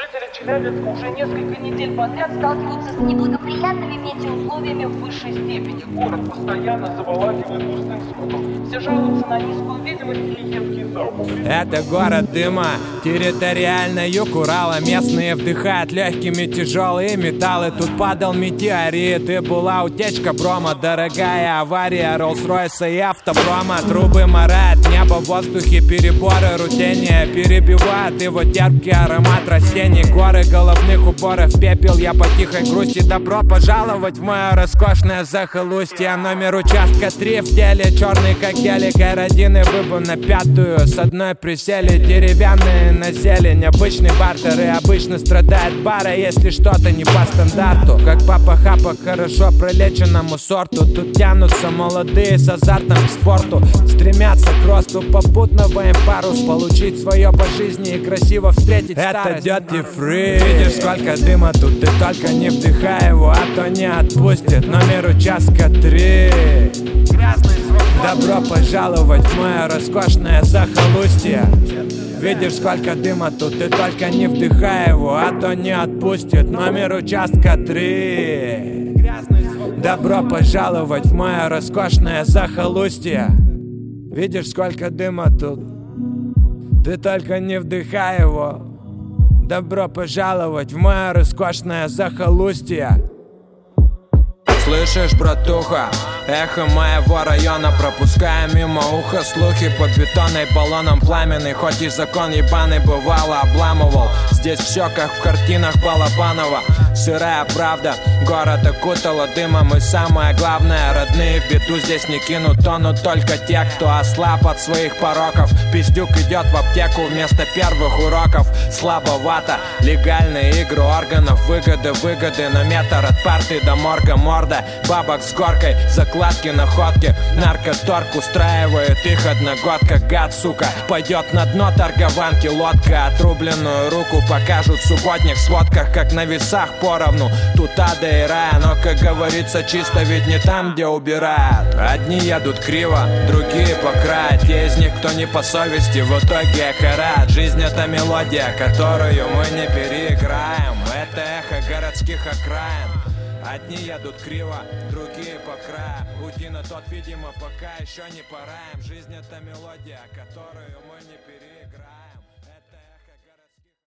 Жители Челябинска уже несколько недель подряд сталкиваются с неблагоприятными метеоусловиями в высшей степени. Город постоянно заволакивает густым смогом. Все жалуются на низкую видимость и едкий запах. Это город дыма, территориально юг Урала. Местные вдыхают легкими тяжелые металлы. Тут падал метеорит и была утечка прома. Дорогая авария Роллс-Ройса и автопрома. Трубы морают небо в воздухе, переборы рутения перебивают его терпкий аромат растений. Горы головных уборов, пепел, я по тихой грусти. Добро пожаловать в мое роскошное захолустье. Номер участка 3 в теле, черный как гелик. Аэродины выбор на 5-ю, с одной присели. Деревянные на зелень, обычный бартер. И обычно страдает бара, если что-то не по стандарту. Как папа хапа хорошо пролеченному сорту. Тут тянутся молодые с азартом к спорту. Стремятся к росту, попутно в им парус. Получить свое по жизни и красиво встретить старость. Это Dirty Free. Видишь, сколько дыма тут, ты только не вдыхай его, а то не отпустит. Номер участка 3. Добро пожаловать в мое роскошное захолустье. Видишь, сколько дыма тут, ты только не вдыхай его, а то не отпустит. Номер участка 3. Добро пожаловать в мое роскошное захолустье. Видишь, сколько дыма тут, ты только не вдыхай его. Добро пожаловать в мое роскошное захолустье. Слышишь, братуха, эхо моего района, пропуская мимо уха слухи под бетонной баллоном пламенный. Хоть и закон ебаный бывало обламывал, здесь все как в картинах Балабанова. Сырая правда, город окутало дымом. И самое главное, родные в беду здесь не кинут. Тонут только те, кто ослаб от своих пороков. Пиздюк идет в аптеку вместо первых уроков. Слабовато, легальные игры органов. Выгоды, но метр от парты до морга. Морда бабок с горкой, закладки, находки. Наркоторг устраивает их одногодка. Гад, сука, пойдет на дно торгованки лодка. Отрубленную руку покажут в субботних сводках, как на весах поровну. Тут ада и рая, но, как говорится, чисто ведь не там, где убирают. Одни едут криво, другие по краю. Те из них, кто не по совести, в итоге карают. Жизнь — это мелодия, которую мы не переиграем. Это эхо городских окраин. Одни едут криво, другие по краю. Уйти на тот, видимо, пока еще не пора им. Жизнь — это мелодия, которую мы не переиграем.